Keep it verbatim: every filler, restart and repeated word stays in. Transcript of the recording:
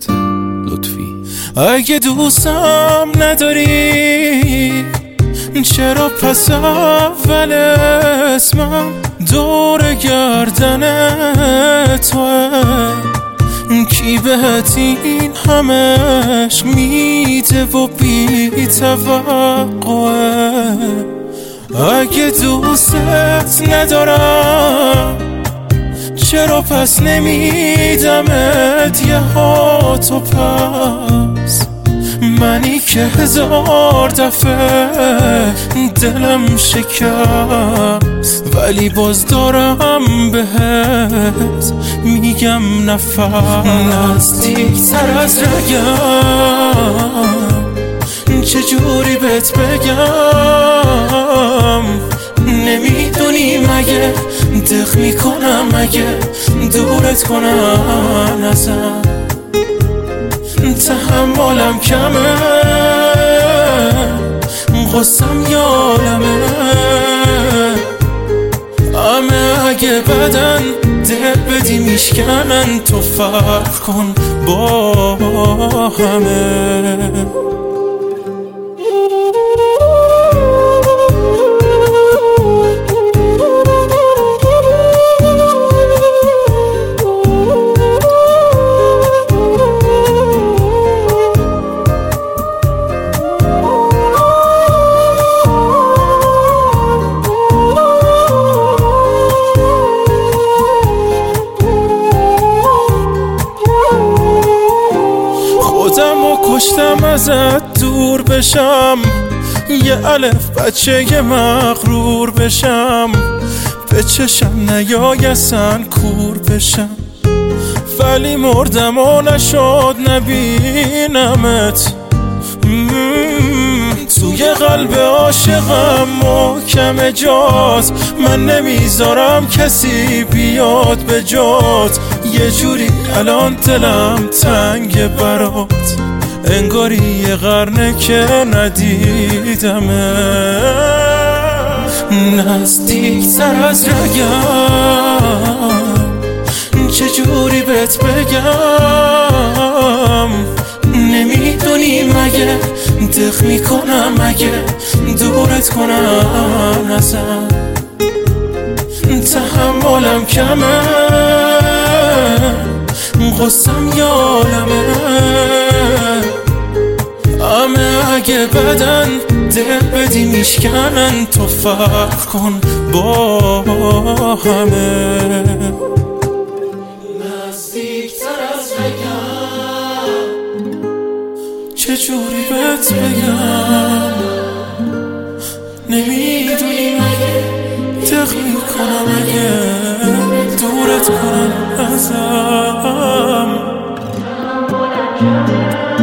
حکمت لطفی. اگه دوستم نداری چرا پس اول اسمم دور گردن توه؟ کی بهت این همش میده و بی توقعه؟ اگه دوستت ندارم چرا پس نمیدمت یه هاتو پس؟ منی که هزار دفعه دلم شکست ولی باز دارم بهت میگم نفس. نزدیکتر از رگم چجوری بهت بگم؟ نمیدونی مگه دق میکنم اگه دورت کنم ازم؟ تحملم کمه غصم یالمه همه اگه بدن دل بدی میشکنن تو فرق کن با همه. کشتم ازت دور بشم یه الف بچه یه مغرور بشم به چشم نیای اصلا کور بشم ولی مردم و نشد نبینمت. توی قلب عاشقم محکم جات من نمیذارم کسی بیاد به جات. یه جوری الان دلم تنگ برات انگاری یه قرنه که ندیدمه. نزدیکتر از رگم چجوری بهت بگم؟ نمیدونی مگه دق میکنم اگه دورت کنم ازم؟ تحملم کمه غصم یالمه همه اگه بدن دل بدی میشکنن تو فرق کن با همه. نزدیکتر از رگم چجوری بهت بگم؟ نمیدونی مگه دق میکنم اگه دورت کنم ازم؟